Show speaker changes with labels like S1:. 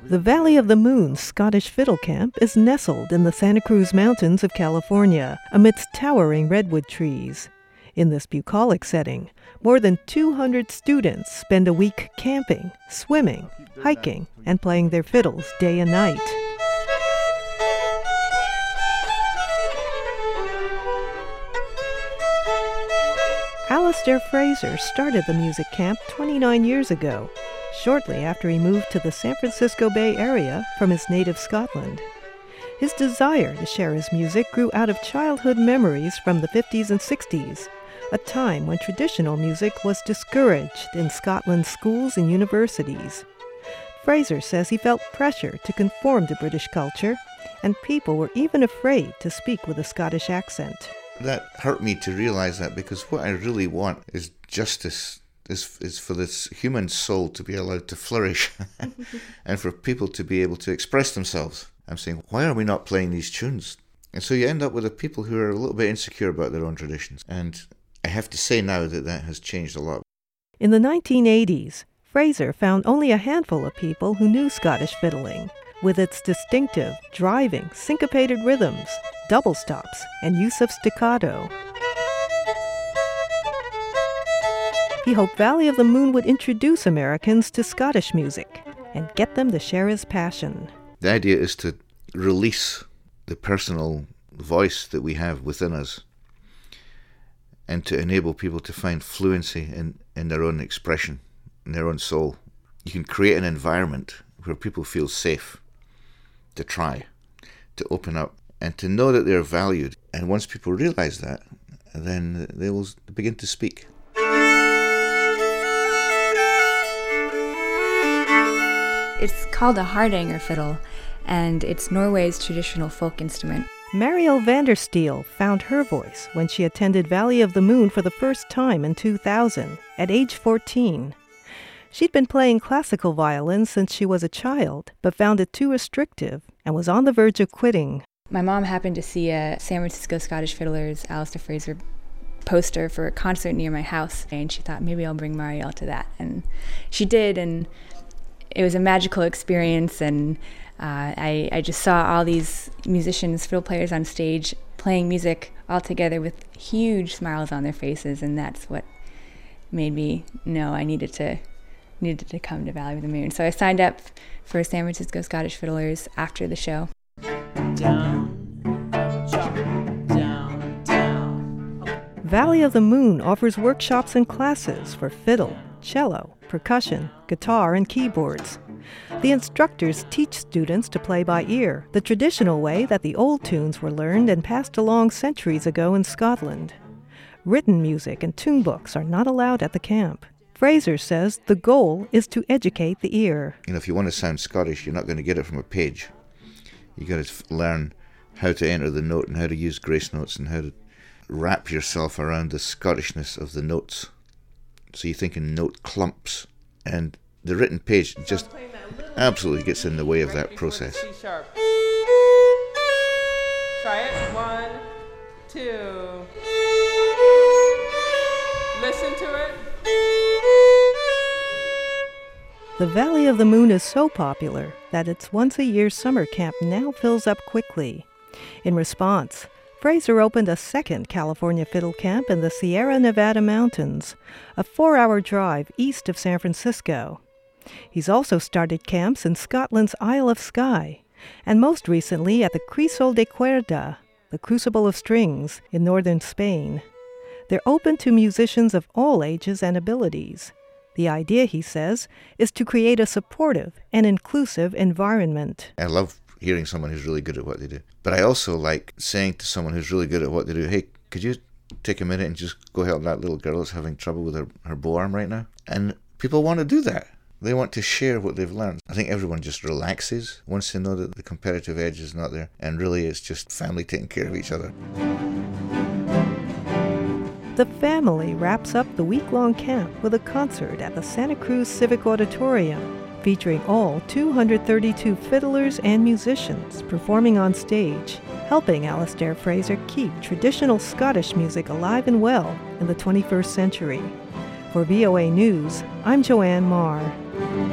S1: The Valley of the Moon Scottish Fiddle Camp is nestled in the Santa Cruz Mountains of California, amidst towering redwood trees. In this bucolic setting, more than 200 students spend a week camping, swimming, hiking, and playing their fiddles day and night. Alistair Fraser started the music camp 29 years ago, shortly after he moved to the San Francisco Bay Area from his native Scotland. His desire to share his music grew out of childhood memories from the 50s and 60s, a time when traditional music was discouraged in Scotland's schools and universities. Fraser says he felt pressure to conform to British culture, and people were even afraid to speak with a Scottish accent.
S2: That hurt me to realize that, because what I really want is justice, is for this human soul to be allowed to flourish and for people to be able to express themselves. I'm saying, why are we not playing these tunes? And so you end up with the people who are a little bit insecure about their own traditions. And I have to say now that that has changed a lot.
S1: In the 1980s, Fraser found only a handful of people who knew Scottish fiddling, with its distinctive, driving, syncopated rhythms, double stops, and use of staccato. He hoped Valley of the Moon would introduce Americans to Scottish music and get them to share his passion.
S2: The idea is to release the personal voice that we have within us and to enable people to find fluency in their own expression, in their own soul. You can create an environment where people feel safe to try, to open up, and to know that they're valued. And once people realize that, then they will begin to speak.
S3: It's called a hardanger fiddle, and it's Norway's traditional folk instrument.
S1: Mariel Vandersteel found her voice when she attended Valley of the Moon for the first time in 2000, at age 14. She'd been playing classical violin since she was a child, but found it too restrictive and was on the verge of quitting.
S3: My mom happened to see a San Francisco Scottish Fiddlers Alistair Fraser poster for a concert near my house, and she thought maybe I'll bring Mariel to that. And she did, and it was a magical experience, and I just saw all these musicians, fiddle players on stage playing music all together with huge smiles on their faces, and that's what made me know I needed to come to Valley of the Moon. So I signed up for San Francisco Scottish Fiddlers after the show.
S1: Valley of the Moon offers workshops and classes for fiddle, cello, percussion, guitar, and keyboards. The instructors teach students to play by ear, the traditional way that the old tunes were learned and passed along centuries ago in Scotland. Written music and tune books are not allowed at the camp. Fraser says the goal is to educate the ear.
S2: If you want to sound Scottish, you're not going to get it from a page. You got to learn how to enter the note and how to use grace notes and how to wrap yourself around the Scottishness of the notes. So you think in note clumps, and the written page just absolutely gets in the way of that process.
S4: Try it. 1, 2. Listen to it.
S1: The Valley of the Moon is so popular that its once-a-year summer camp now fills up quickly. In response, Fraser opened a second California fiddle camp in the Sierra Nevada mountains, a 4-hour drive east of San Francisco. He's also started camps in Scotland's Isle of Skye, and most recently at the Crisol de Cuerda, the Crucible of Strings, in northern Spain. They're open to musicians of all ages and abilities. The idea, he says, is to create a supportive and inclusive environment.
S2: I love hearing someone who's really good at what they do. But I also like saying to someone who's really good at what they do, hey, could you take a minute and just go help that little girl that's having trouble with her bow arm right now? And people want to do that. They want to share what they've learned. I think everyone just relaxes once they know that the competitive edge is not there. And really it's just family taking care of each other.
S1: The family wraps up the week-long camp with a concert at the Santa Cruz Civic Auditorium, featuring all 232 fiddlers and musicians performing on stage, helping Alistair Fraser keep traditional Scottish music alive and well in the 21st century. For VOA News, I'm Joanne Marr.